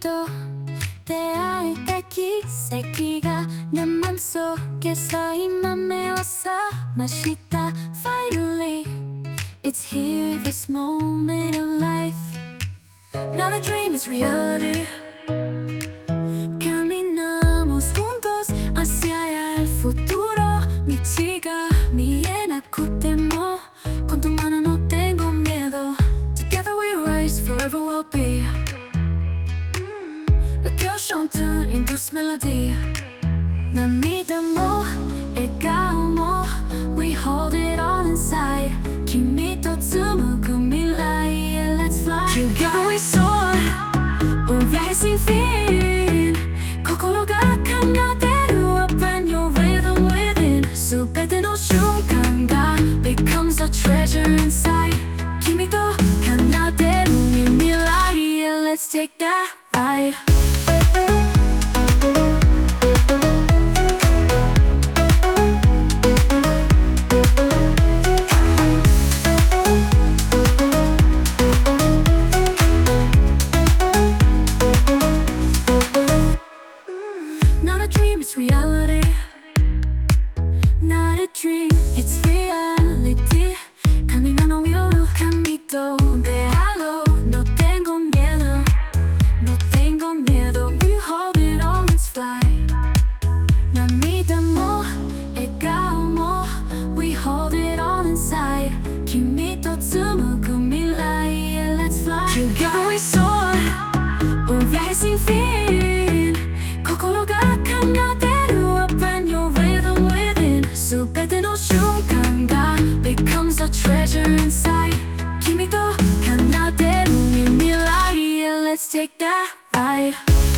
と出会えた奇跡が내 맘속에서今目を覚ました Finally, it's here, this moment of life. Not a dream, it's reality. Caminamos juntos hacia el futuro. 미치가 미해나쿠테모 con tu mano no tengo miedo. Together we rise, forever we'll be. The girl chante in douce melody. 난 믿어 뭐, 애가 뭐, we hold it all inside.君と紡ぐ未来へ Let's fly. Together we soar, a rising fiend. 心が奏でる A brand new rhythm within. 全ての瞬間が becomes a treasure inside. 君と奏でる未来へ Let's take that ride. It's reality, not a dream, it's reality. Caminando yo camino de halo. No tengo miedo, no tengo miedo. We hold it all, let's fly. 난 믿어 뭐, 애가 뭐, we hold it all inside.君と紡ぐ未来へ Let's fly. Together we soar, a rising fiend. 心が奏でる A brand new rhythm within. 全ての瞬間が becomes a treasure inside. 君と奏でる未来へ Let's take that ride.